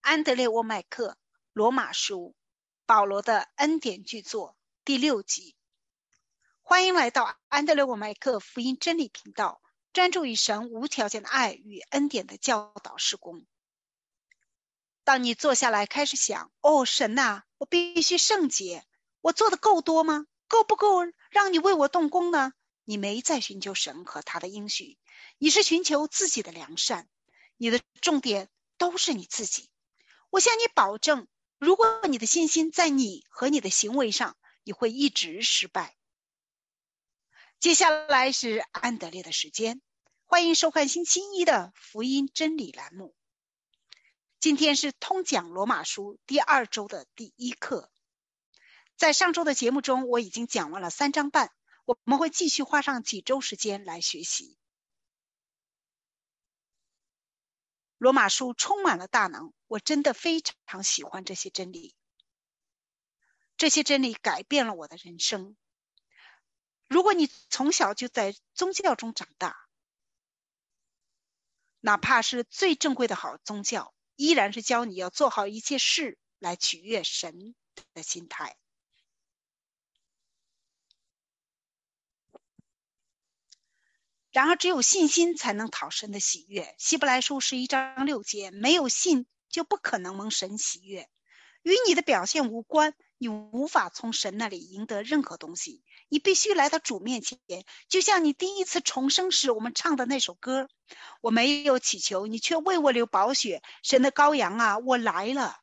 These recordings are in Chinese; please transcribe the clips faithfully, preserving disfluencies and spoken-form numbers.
安德烈沃麦克罗马书保罗的恩典巨作第六集。欢迎来到安德烈沃麦克福音真理频道，专注于神无条件的爱与恩典的教导事工。当你坐下来开始想，哦，神啊，我必须圣洁，我做的够多吗？够不够让你为我动工呢？你没在寻求神和他的应许，你是寻求自己的良善，你的重点都是你自己。我向你保证，如果你的信心在你和你的行为上，你会一直失败。接下来是安德烈的时间，欢迎收看星期一的福音真理栏目。今天是通讲罗马书第二周的第一课。在上周的节目中，我已经讲完了三章半，我们会继续花上几周时间来学习。罗马书充满了大能，我真的非常喜欢这些真理。这些真理改变了我的人生。如果你从小就在宗教中长大，哪怕是最正规的好宗教，依然是教你要做好一切事来取悦神的心态。然而只有信心才能讨神的喜悦。希伯来书十一章六节，没有信就不可能蒙神喜悦。与你的表现无关，你无法从神那里赢得任何东西，你必须来到主面前，就像你第一次重生时我们唱的那首歌，我没有祈求，你却为我流宝血，神的羔羊啊，我来了。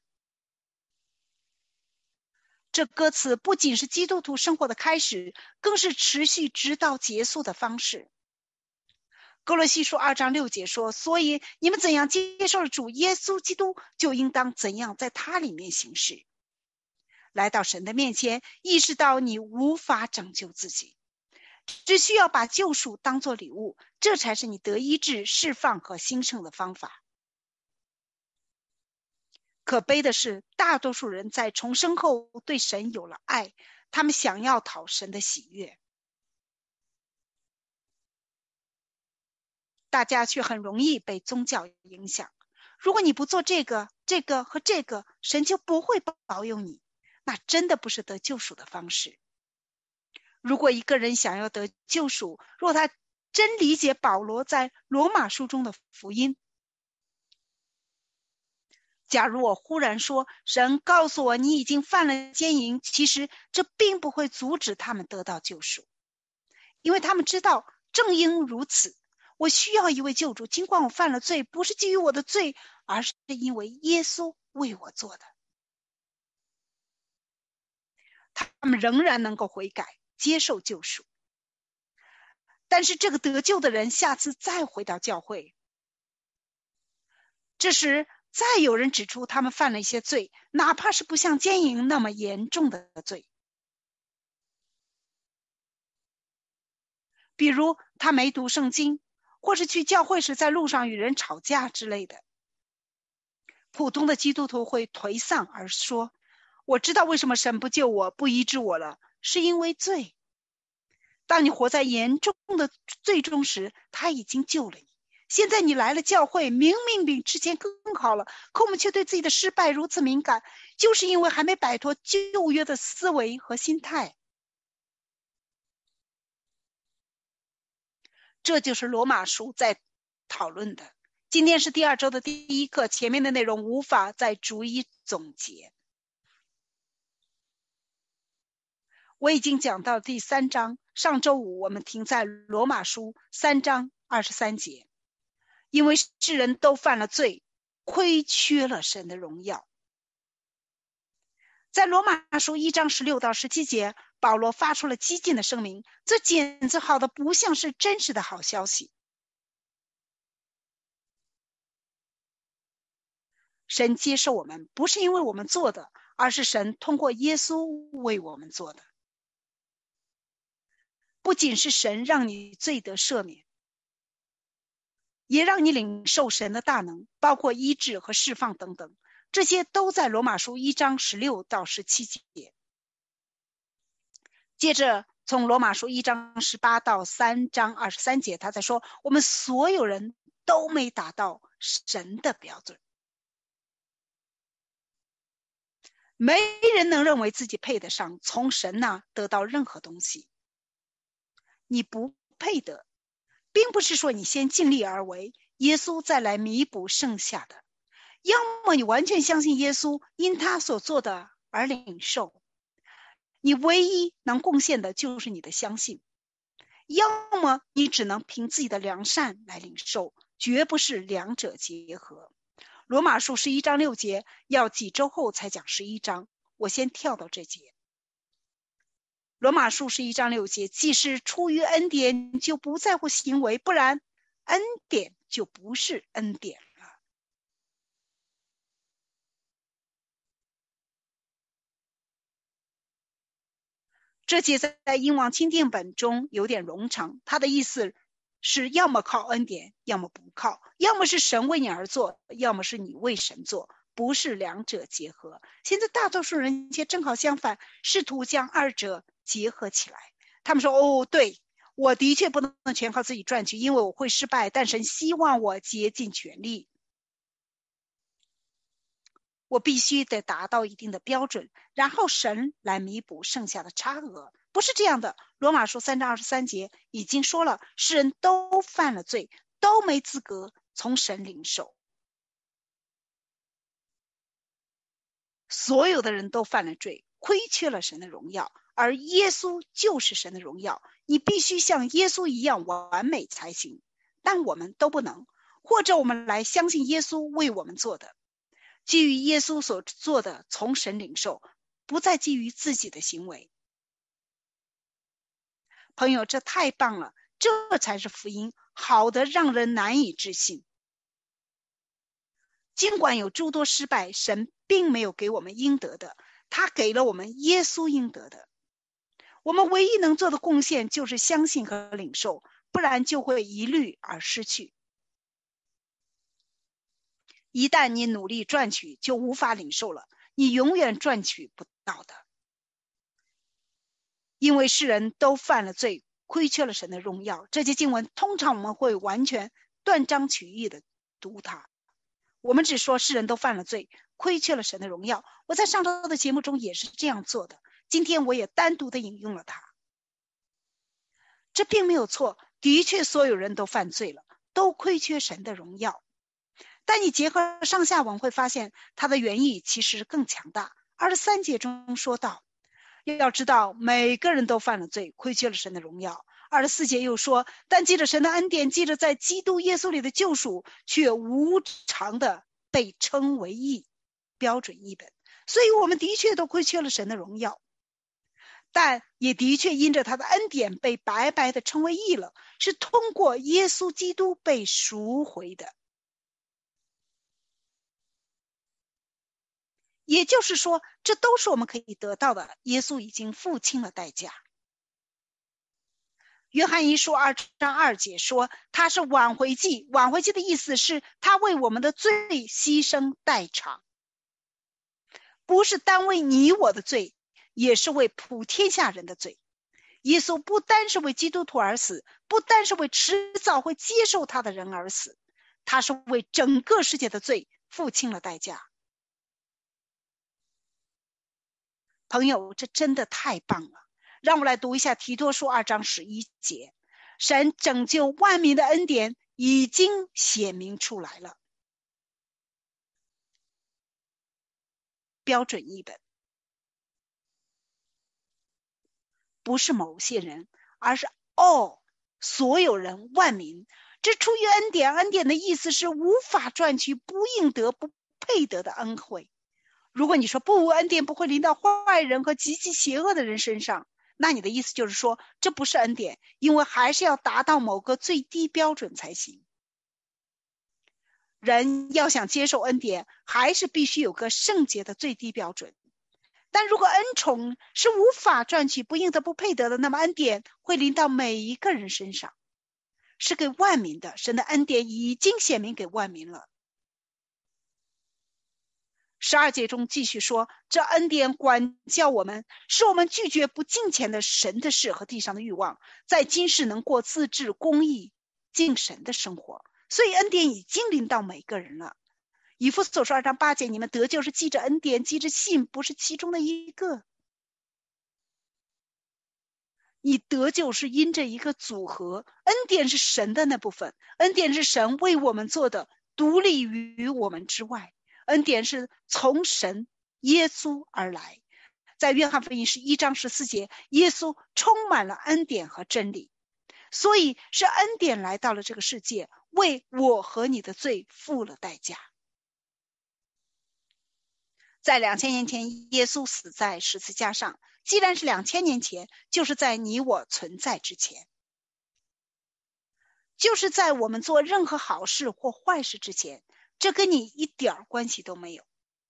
这歌词不仅是基督徒生活的开始，更是持续直到结束的方式。哥罗西书二章六节说，所以你们怎样接受了主耶稣基督，就应当怎样在他里面行事。来到神的面前，意识到你无法拯救自己，只需要把救赎当作礼物，这才是你得医治、释放和兴盛的方法。可悲的是，大多数人在重生后对神有了爱，他们想要讨神的喜悦，大家却很容易被宗教影响。如果你不做这个、这个和这个，神就不会保佑你。那真的不是得救赎的方式。如果一个人想要得救赎，若他真理解保罗在罗马书中的福音，假如我忽然说，神告诉我你已经犯了奸淫，其实这并不会阻止他们得到救赎，因为他们知道正因如此，我需要一位救主，尽管我犯了罪，不是基于我的罪，而是因为耶稣为我做的。他们仍然能够悔改，接受救赎。但是这个得救的人下次再回到教会，这时再有人指出他们犯了一些罪，哪怕是不像奸淫那么严重的罪，比如他没读圣经，或是去教会时在路上与人吵架之类的。普通的基督徒会颓丧而说，我知道为什么神不救我，不医治我了，是因为罪。当你活在严重的罪中时，他已经救了你。现在你来了教会，明明比之前更好了，可我们却对自己的失败如此敏感，就是因为还没摆脱旧约的思维和心态。这就是罗马书在讨论的。今天是第二周的第一课，前面的内容无法再逐一总结。我已经讲到第三章，上周五我们停在罗马书三章二十三节，因为世人都犯了罪，亏缺了神的荣耀。在罗马书一章十六到十七节，保罗发出了激进的声明，这简直好的不像是真实的好消息。神接受我们，不是因为我们做的，而是神通过耶稣为我们做的。不仅是神让你罪得赦免，也让你领受神的大能，包括医治和释放等等，这些都在罗马书一章十六到十七节。接着从罗马书一章十八到三章二十三节，他在说我们所有人都没达到神的标准。 没人能认为自己配得上从神那得到任何东西。你不配得，并不是说你先尽力而为，耶稣再来弥补剩下的。要么你完全相信耶稣，因他所做的而领受，你唯一能贡献的就是你的相信；要么你只能凭自己的良善来领受，绝不是两者结合。罗马书十一章六节，要几周后才讲十一章，我先跳到这节。罗马书十一章六节，既是出于恩典，就不在乎行为，不然恩典就不是恩典了。这节在英王钦定本中有点冗长，它的意思是要么靠恩典，要么不靠，要么是神为你而做，要么是你为神做，不是两者结合。现在大多数人却正好相反，试图将二者结合起来。他们说，哦，对，我的确不能全靠自己赚取，因为我会失败，但神希望我竭尽全力，我必须得达到一定的标准，然后神来弥补剩下的差额。不是这样的。罗马书三章二十三节已经说了，世人都犯了罪，都没资格从神领受。所有的人都犯了罪，亏缺了神的荣耀，而耶稣就是神的荣耀。你必须像耶稣一样完美才行，但我们都不能。或者我们来相信耶稣为我们做的，基于耶稣所做的从神领受，不再基于自己的行为。朋友，这太棒了，这才是福音，好的让人难以置信。尽管有诸多失败，神并没有给我们应得的，他给了我们耶稣应得的。我们唯一能做的贡献就是相信和领受，不然就会一虑而失去。一旦你努力赚取，就无法领受了，你永远赚取不到的。因为世人都犯了罪，亏缺了神的荣耀。这些经文通常我们会完全断章取义的读它，我们只说世人都犯了罪，亏缺了神的荣耀。我在上周的节目中也是这样做的，今天我也单独的引用了它。这并没有错，的确所有人都犯罪了，都亏缺神的荣耀。但你结合上下文会发现，它的原意其实更强大。二十三节中说到，要知道每个人都犯了罪，亏缺了神的荣耀。二十四节又说，但记着神的恩典，记着在基督耶稣里的救赎，却无偿的被称为义，标准译本。所以我们的确都亏缺了神的荣耀，但也的确因着他的恩典被白白的称为义了，是通过耶稣基督被赎回的。也就是说，这都是我们可以得到的，耶稣已经付清了代价。约翰一书二章二节说，他是挽回祭。挽回祭的意思是他为我们的罪牺牲代偿，不是单为你我的罪，也是为普天下人的罪。耶稣不单是为基督徒而死，不单是为迟早会接受他的人而死，他是为整个世界的罪付清了代价。朋友，这真的太棒了。让我来读一下提多书二章十一节，神拯救万民的恩典已经显明出来了，标准译本。不是某些人，而是 all 所有人，万民。这出于恩典，恩典的意思是无法赚取，不应得，不配得的恩惠。如果你说不，恩典不会临到坏人和极其邪恶的人身上，那你的意思就是说这不是恩典，因为还是要达到某个最低标准才行。人要想接受恩典，还是必须有个圣洁的最低标准。但如果恩宠是无法赚取，不应得，不配得的，那么恩典会临到每一个人身上，是给万民的。神的恩典已经显明给万民了。十二节中继续说，这恩典管教我们，使我们拒绝不敬虔的神的事和地上的欲望，在今世能过自治、公义、敬神的生活。所以恩典已经临到每个人了， 以弗所书二章八节，你们得救是记着恩典，记着信，不是其中的一个。你得救是因着一个组合，恩典是神的那部分，恩典是神为我们做的，独立于我们之外，恩典是从神耶稣而来。在约翰福音十一章十四节，耶稣充满了恩典和真理，所以是恩典来到了这个世界，为我和你的罪付了代价。在两千年前，耶稣死在十字架上，既然是两千年前，就是在你我存在之前，就是在我们做任何好事或坏事之前，这跟你一点关系都没有。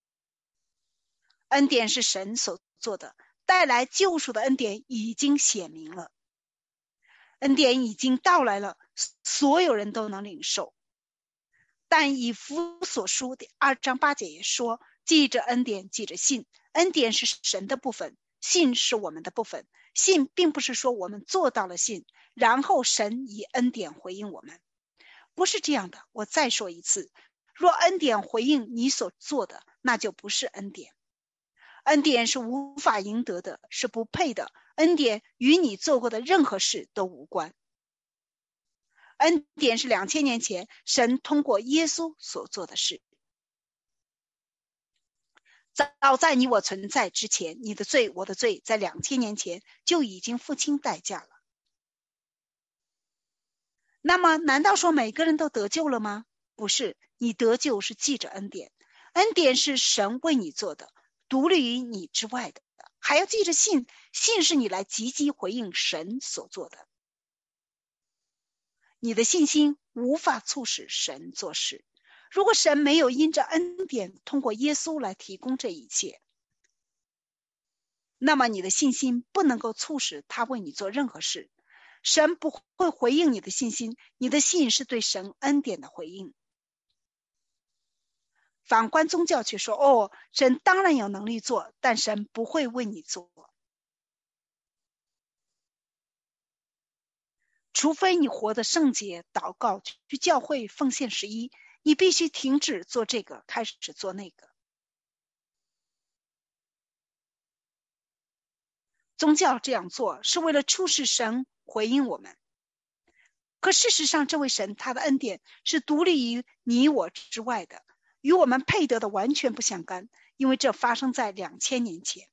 恩典是神所做的，带来救赎的恩典已经显明了，恩典已经到来了，所有人都能领受。但以弗所书的二章八节也说，记着恩典，记着信。恩典是神的部分，信是我们的部分。信并不是说我们做到了信，然后神以恩典回应我们，不是这样的。我再说一次，若恩典回应你所做的，那就不是恩典。恩典是无法赢得的，是不配的。恩典与你做过的任何事都无关。恩典是两千年前神通过耶稣所做的事。早在你我存在之前，你的罪我的罪在两千年前就已经付清代价了。那么难道说每个人都得救了吗？不是，你得救是记着恩典，恩典是神为你做的，独立于你之外的，还要记着信，信是你来积极回应神所做的。你的信心无法促使神做事。如果神没有因着恩典通过耶稣来提供这一切，那么你的信心不能够促使他为你做任何事。神不会回应你的信心，你的信是对神恩典的回应。反观宗教却说，哦，神当然有能力做，但神不会为你做，除非你活得圣洁，祷告，去教会奉献十一，你必须停止做这个，开始做那个。宗教这样做是为了促使神回应我们，可事实上这位神他的恩典是独立于你我之外的，与我们配得的完全不相干，因为这发生在两千年前。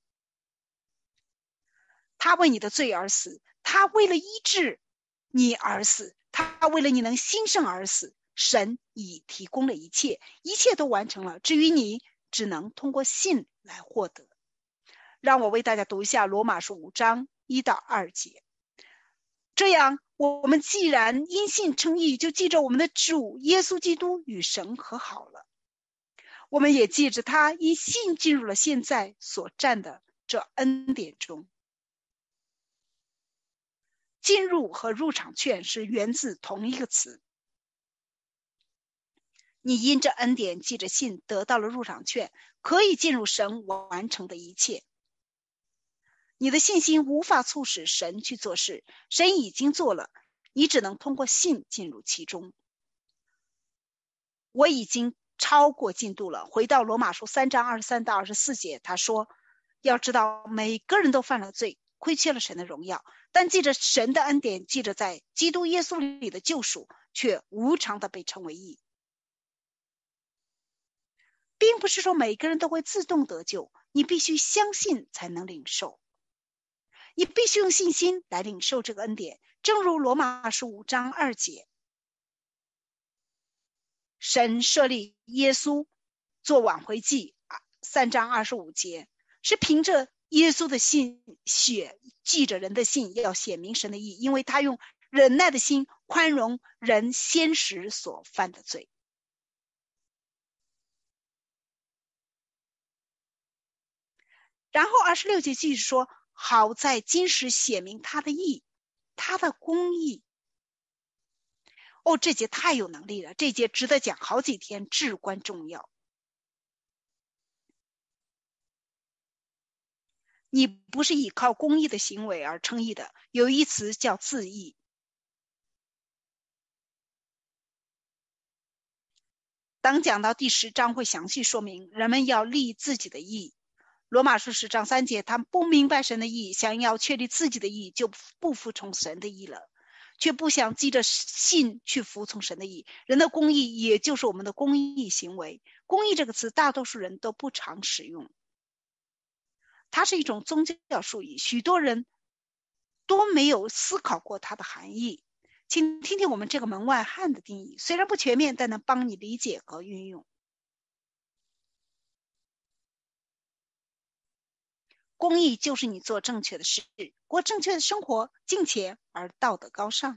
他为你的罪而死，他为了医治你而死，他为了你能兴盛而死。神已提供了一切，一切都完成了，至于你只能通过信来获得。让我为大家读一下罗马书五章一到二节。这样我们既然因信称义，就记着我们的主耶稣基督与神和好了，我们也记着他因信进入了现在所占的这恩典中。进入和入场券是源自同一个词，你因着恩典记着信得到了入场券，可以进入神完成的一切。你的信心无法促使神去做事，神已经做了，你只能通过信进入其中。我已经超过进度了，回到罗马书三章二十三到二十四节，他说，要知道每个人都犯了罪，亏缺了神的荣耀，但记着神的恩典，记着在基督耶稣里的救赎，却无偿的被称为义。并不是说每个人都会自动得救，你必须相信才能领受，你必须用信心来领受这个恩典。正如罗马书五章二节，神设立耶稣做挽回祭，三章二十五节是凭着耶稣的信血记着人的信，要显明神的义，因为他用忍耐的心宽容人先时所犯的罪。然后二十六节继续说，好在今时显明他的义，他的公义。哦，这节太有能力了，这节值得讲好几天，至关重要。你不是依靠公义的行为而称义的，有一词叫自义。 当讲到第十章会详细说明人们要立自己的义。罗马书十章三节，他们不明白神的义，想要确立自己的义，就不服从神的义了，却不想记着信去服从神的义。人的公义也就是我们的公义行为。公义这个词大多数人都不常使用，它是一种宗教术语，许多人都没有思考过它的含义。请听听我们这个门外汉的定义，虽然不全面，但能帮你理解和运用。公义就是你做正确的事，过正确的生活，敬虔而道德高尚。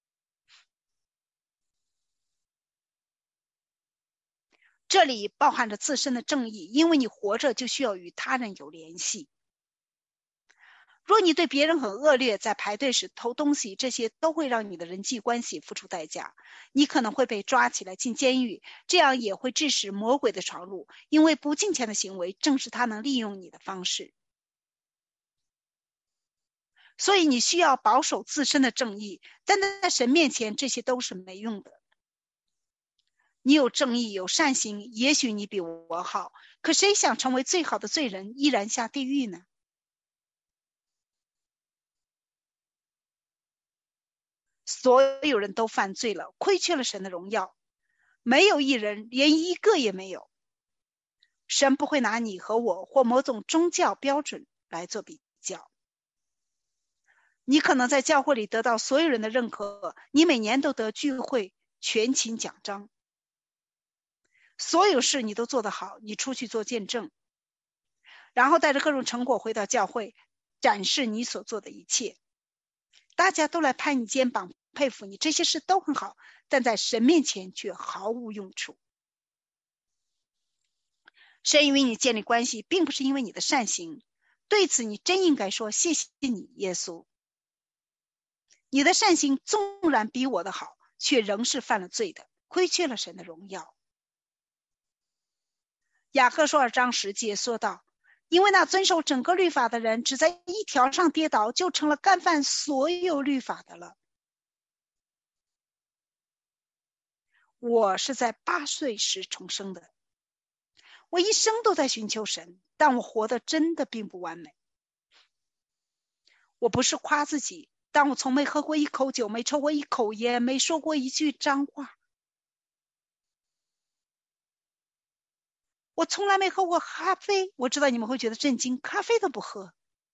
这里包含着自身的正义，因为你活着就需要与他人有联系。若你对别人很恶劣，在排队时偷东西，这些都会让你的人际关系付出代价。你可能会被抓起来进监狱，这样也会致使魔鬼的闯入，因为不敬虔的行为正是他能利用你的方式。所以你需要保守自身的正义，但在神面前这些都是没用的。你有正义有善行，也许你比我好，可谁想成为最好的罪人依然下地狱呢？所有人都犯罪了，亏缺了神的荣耀，没有一人，连一个也没有。神不会拿你和我或某种宗教标准来做比较。你可能在教会里得到所有人的认可，你每年都得聚会全勤奖章，所有事你都做得好，你出去做见证，然后带着各种成果回到教会，展示你所做的一切。大家都来拍你肩膀，佩服你，这些事都很好，但在神面前却毫无用处。神与你建立关系，并不是因为你的善行，对此你真应该说谢谢你，耶稣。你的善行纵然比我的好，却仍是犯了罪的，亏缺了神的荣耀。雅各书二章十节说道，因为那遵守整个律法的人，只在一条上跌倒，就成了干犯所有律法的了。我是在八岁时重生的，我一生都在寻求神，但我活得真的并不完美。我不是夸自己，但我从没喝过一口酒，没抽过一口烟，没说过一句脏话。我从来没喝过咖啡，我知道你们会觉得震惊，咖啡都不喝。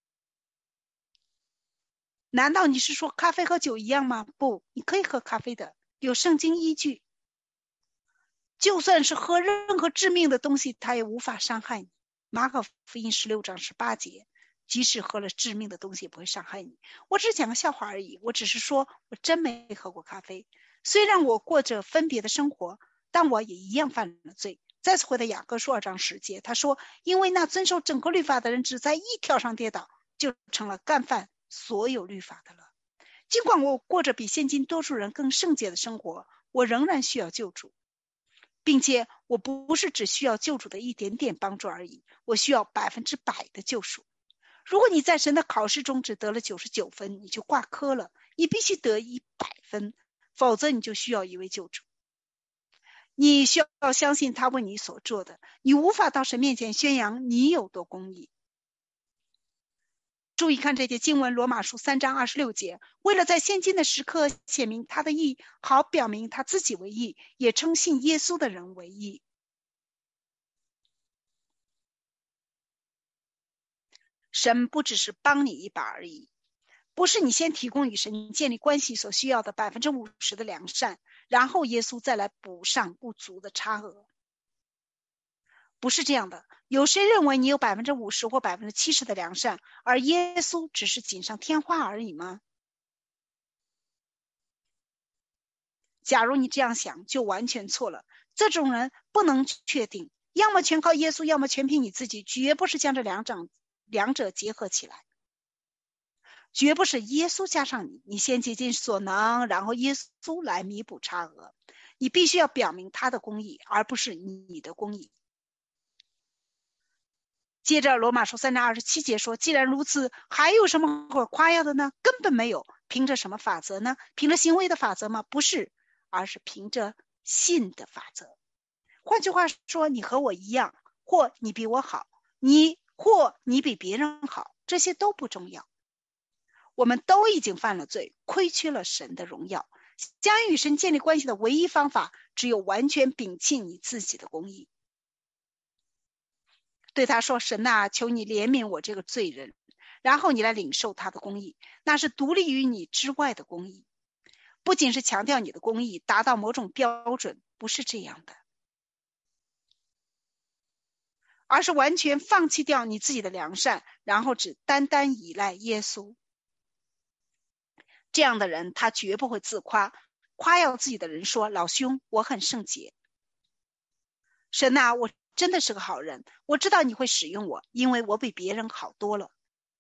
难道你是说咖啡和酒一样吗？不，你可以喝咖啡的，有圣经依据。就算是喝任何致命的东西，它也无法伤害你。马可福音十六章十八节，即使喝了致命的东西也不会伤害你。我只是讲个笑话而已，我只是说我真没喝过咖啡。虽然我过着分别的生活，但我也一样犯了罪。再次回到雅各书二章十节，他说，因为那遵守整个律法的人只在一条上跌倒，就成了干犯所有律法的了。尽管我过着比现今多数人更圣洁的生活，我仍然需要救主，并且我不是只需要救主的一点点帮助而已，我需要百分之百的救赎。如果你在神的考试中只得了九十九分，你就挂科了，你必须得一百分，否则你就需要一位救主。你需要相信他为你所做的，你无法到神面前宣扬你有多公义。注意看这节经文，罗马书三章二十六节，为了在现今的时刻显明他的义，好表明他自己为义，也称信耶稣的人为义。神不只是帮你一把而已，不是你先提供与神建立关系所需要的百分之五十的良善，然后耶稣再来补上不足的差额。不是这样的，有谁认为你有百分之五十或百分之七十的良善，而耶稣只是锦上添花而已吗？假如你这样想，就完全错了。这种人不能确定，要么全靠耶稣，要么全凭你自己，绝不是将这两者两者结合起来。绝不是耶稣加上你，你先竭尽所能，然后耶稣来弥补差额。你必须要表明他的公义，而不是你的公义。接着罗马书三章二十七节说，既然如此，还有什么可夸耀的呢？根本没有。凭着什么法则呢？凭着行为的法则吗？不是，而是凭着信的法则。 换句话说，你和我一样，或你比我好，你或你比别人好，这些都不重要。我们都已经犯了罪，亏缺了神的荣耀。将与神建立关系的唯一方法，只有完全摒弃你自己的公义。对他说：神啊，求你怜悯我这个罪人，然后你来领受他的公义，那是独立于你之外的公义。不仅是强调你的公义达到某种标准，不是这样的，而是完全放弃掉你自己的良善，然后只单单依赖耶稣。这样的人，他绝不会自夸，夸耀自己的人说：老兄，我很圣洁。神啊，我真的是个好人，我知道你会使用我，因为我比别人好多了。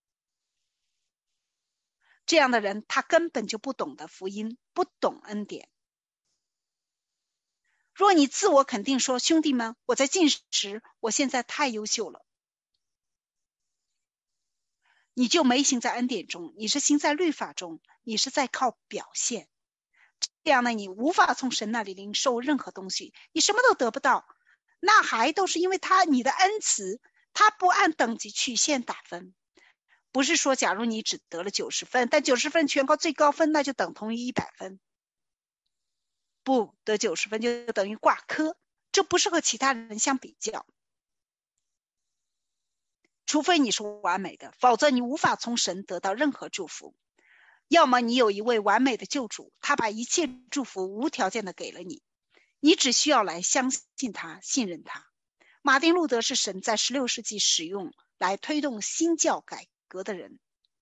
这样的人，他根本就不懂得福音，不懂恩典。若你自我肯定说：兄弟们，我在进食，我现在太优秀了，你就没行在恩典中，你是行在律法中，你是在靠表现。这样的你无法从神那里领受任何东西，你什么都得不到，那还都是因为他你的恩慈，他不按等级曲线打分。不是说假如你只得了九十分，但九十分全靠最高分，那就等同于一百分。不得九十分就等于挂科，这不是和其他人相比较。除非你是完美的，否则你无法从神得到任何祝福。要么你有一位完美的救主，他把一切祝福无条件的给了你，你只需要来相信他，信任他。马丁路德是神在十六世纪使用来推动新教改革的人。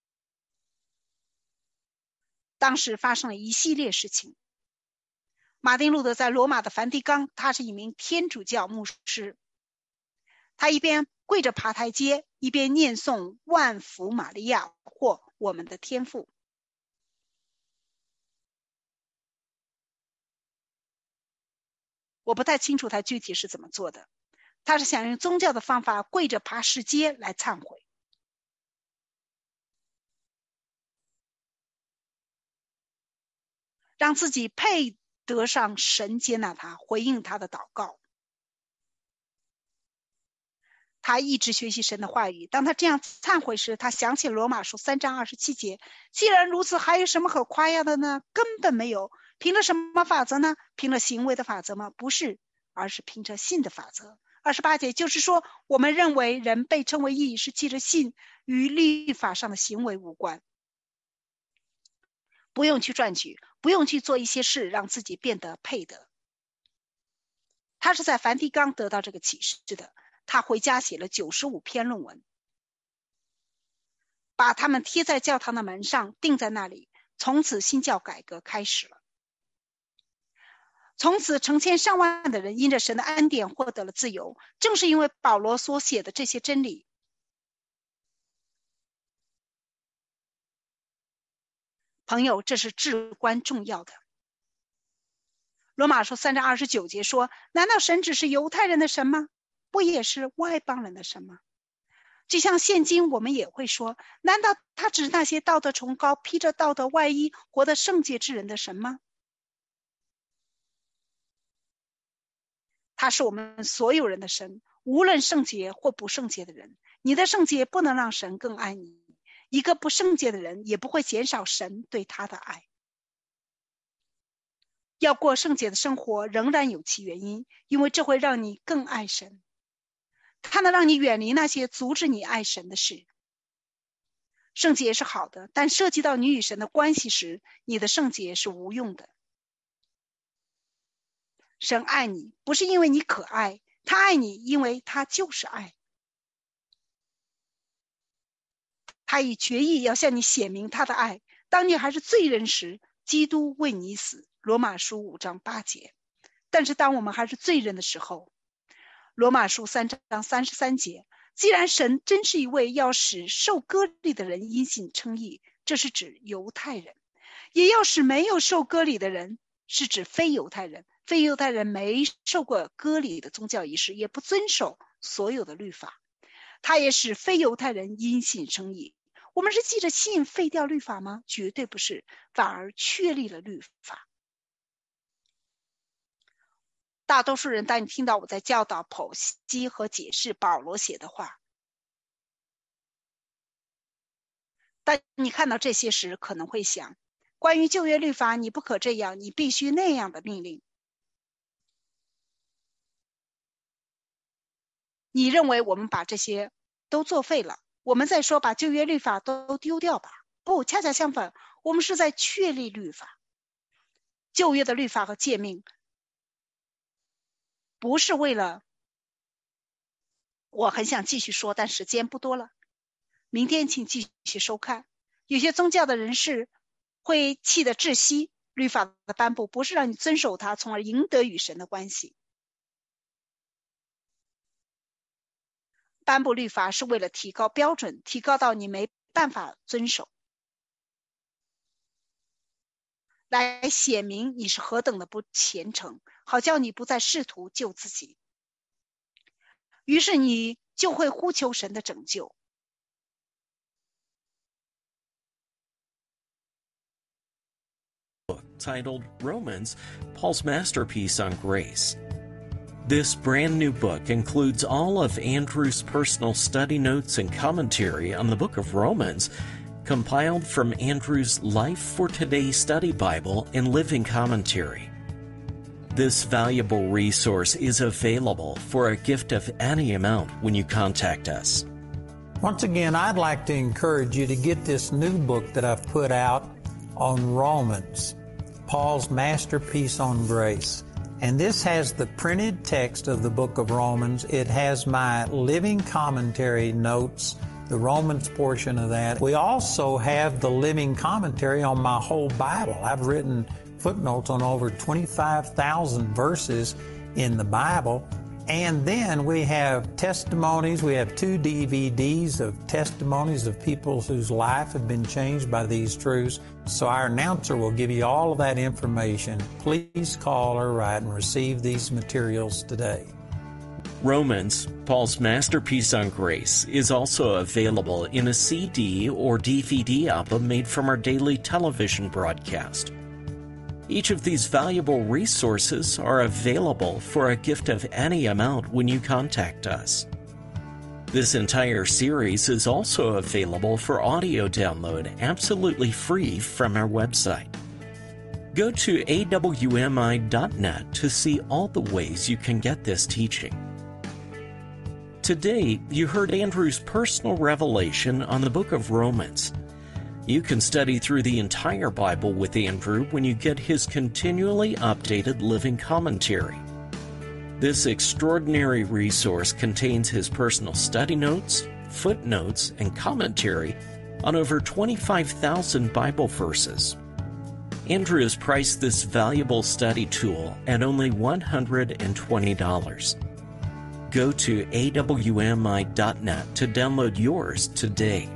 当时发生了一系列事情。马丁路德在罗马的梵蒂冈，他是一名天主教牧师，他一边跪着爬台阶，一边念诵万福玛利亚或我们的天父。我不太清楚他具体是怎么做的，他是想用宗教的方法跪着爬石阶来忏悔，让自己配得上神接纳他，回应他的祷告。他一直学习神的话语，当他这样忏悔时，他想起罗马书三章二十七节，既然如此，还有什么可夸耀的呢？根本没有。凭了什么法则呢？凭了行为的法则吗？不是，而是凭着信的法则。二十八节就是说，我们认为人被称为义是借着信，与律法上的行为无关。不用去赚取，不用去做一些事让自己变得配得。他是在梵蒂冈得到这个启示的，他回家写了九十五篇论文，把它们贴在教堂的门上，钉在那里。从此新教改革开始了。从此成千上万的人因着神的恩典获得了自由，正是因为保罗所写的这些真理。朋友，这是至关重要的。罗马书三章二十九节说，难道神只是犹太人的神吗？不也是外邦人的神吗？就像现今我们也会说，难道他只是那些道德崇高、披着道德外衣、活得圣洁之人的神吗？他是我们所有人的神，无论圣洁或不圣洁的人。你的圣洁不能让神更爱你，一个不圣洁的人也不会减少神对他的爱。要过圣洁的生活仍然有其原因，因为这会让你更爱神，它能让你远离那些阻止你爱神的事。圣洁是好的，但涉及到你与神的关系时，你的圣洁是无用的。神爱你不是因为你可爱，他爱你因为他就是爱。他以决意要向你显明他的爱，当你还是罪人时，基督为你死，罗马书五章八节。但是当我们还是罪人的时候，罗马书三章三十三节，既然神真是一位要使受割礼的人因信称义，这是指犹太人，也要使没有受割礼的人，是指非犹太人。非犹太人没受过割礼的宗教仪式，也不遵守所有的律法，他也使非犹太人因信称义。我们是记着信废掉律法吗？绝对不是，反而确立了律法。 大多数人当你听到我在教导、剖析和解释保罗写的话，当你看到这些时，可能会想，关于旧约律法，你不可这样，你必须那样的命令。你认为我们把这些都作废了，我们再说把旧约律法都丢掉吧？不，恰恰相反，我们是在确立律法。旧约的律法和诫命不是为了，我很想继续说，但时间不多了，明天请继续收看。有些宗教的人士会气得窒息，律法的颁布不是让你遵守它，从而赢得与神的关系。颁布律法是为了提高标准，提高到你没办法遵守，来显明你是何等的不虔诚，好叫你不再试图救自己，于是你就会呼求神的拯救。 Titled Romans, Paul's Masterpiece on Grace. This brand new book includes all of Andrew's personal study notes and commentary on the book of Romans, compiled from Andrew's Life for Today Study Bible and Living Commentary. This valuable resource is available for a gift of any amount when you contact us. Once again, I'd like to encourage you to get this new book that I've put out on Romans, Paul's Masterpiece on Grace. And this has the printed text of the book of Romans. It has my living commentary notes, the Romans portion of that. We also have the living commentary on my whole Bible. I've written footnotes on over twenty-five thousand verses in the Bible. And then we have testimonies. We have two D V Ds of testimonies of people whose life have been changed by these truths. So our announcer will give you all of that information. Please call or write and receive these materials today. Romans, Paul's Masterpiece on Grace, is also available in a C D or D V D album made from our daily television broadcast. Each of these valuable resources are available for a gift of any amount when you contact us. This entire series is also available for audio download absolutely free from our website. Go to A W M I dot net to see all the ways you can get this teaching. Today, you heard Andrew's personal revelation on the book of Romans. You can study through the entire Bible with Andrew when you get his continually updated living commentary. This extraordinary resource contains his personal study notes, footnotes, and commentary on over twenty-five thousand Bible verses. Andrew has priced this valuable study tool at only one hundred twenty dollars. Go to A W M I dot net to download yours today.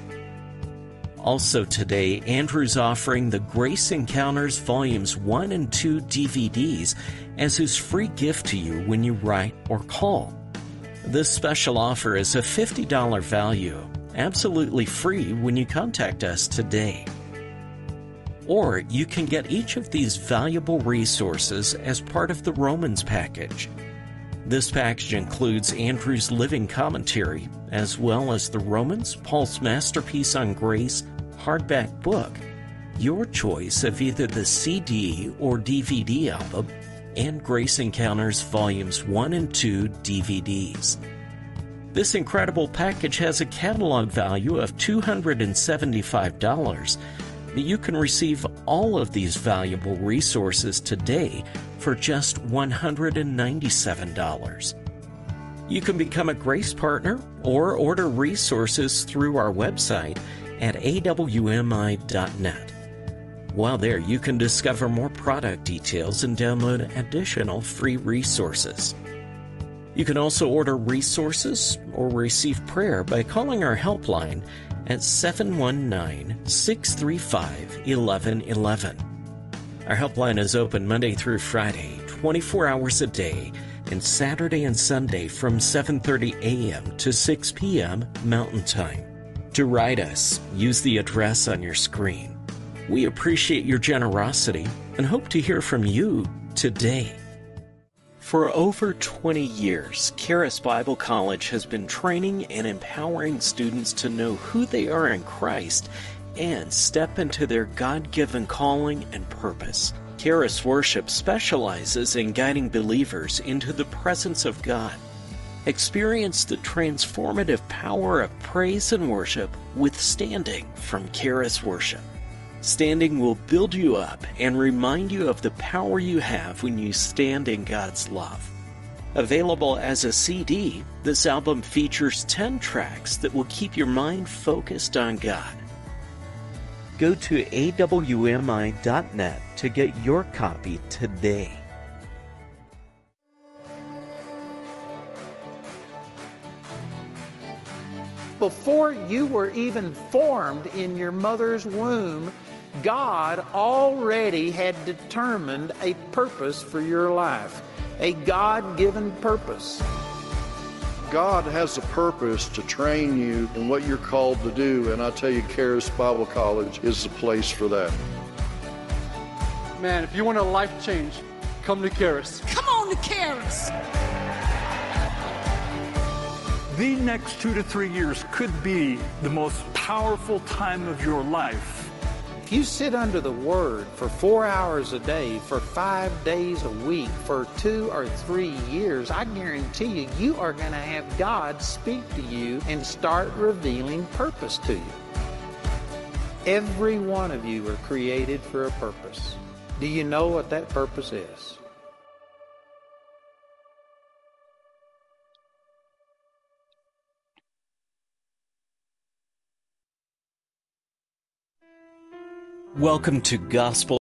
Also today, Andrew's offering the Grace Encounters Volumes one and two D V Ds as his free gift to you when you write or call. This special offer is a fifty dollars value, absolutely free when you contact us today. Or you can get each of these valuable resources as part of the Romans package. This package includes Andrew's living commentary, as well as the Romans, Paul's Masterpiece on Grace hardback book, your choice of either the C D or D V D album, and Grace Encounters Volumes one and two D V Ds. This incredible package has a catalog value of two hundred seventy-five dollars. You can receive all of these valuable resources today for just one hundred ninety-seven dollars. You can become a Grace Partner or order resources through our website at A W M I dot net. While there, you can discover more product details and download additional free resources. You can also order resources or receive prayer by calling our helpline at seven one nine, six three five, one one one one. Our helpline is open Monday through Friday, twenty-four hours a day, and Saturday and Sunday from seven thirty a.m. to six p.m. Mountain Time. To write us, use the address on your screen. We appreciate your generosity and hope to hear from you today. For over twenty years, Charis Bible College has been training and empowering students to know who they are in Christ and step into their God-given calling and purpose. Charis Worship specializes in guiding believers into the presence of God. Experience the transformative power of praise and worship with Standing from Charis Worship. Standing will build you up and remind you of the power you have when you stand in God's love. Available as a C D, this album features ten tracks that will keep your mind focused on God. Go to A W M I dot net to get your copy today. Before you were even formed in your mother's womb, God already had determined a purpose for your life, a God-given purpose. God has a purpose to train you in what you're called to do, and I tell you, Charis Bible College is the place for that. Man, if you want a life change, come to Charis. Come on to Charis. The next two to three years could be the most powerful time of your life. If you sit under the Word for four hours a day, for five days a week, for two or three years, I guarantee you, you are going to have God speak to you and start revealing purpose to you. Every one of you are created for a purpose. Do you know what that purpose is? Welcome to Gospel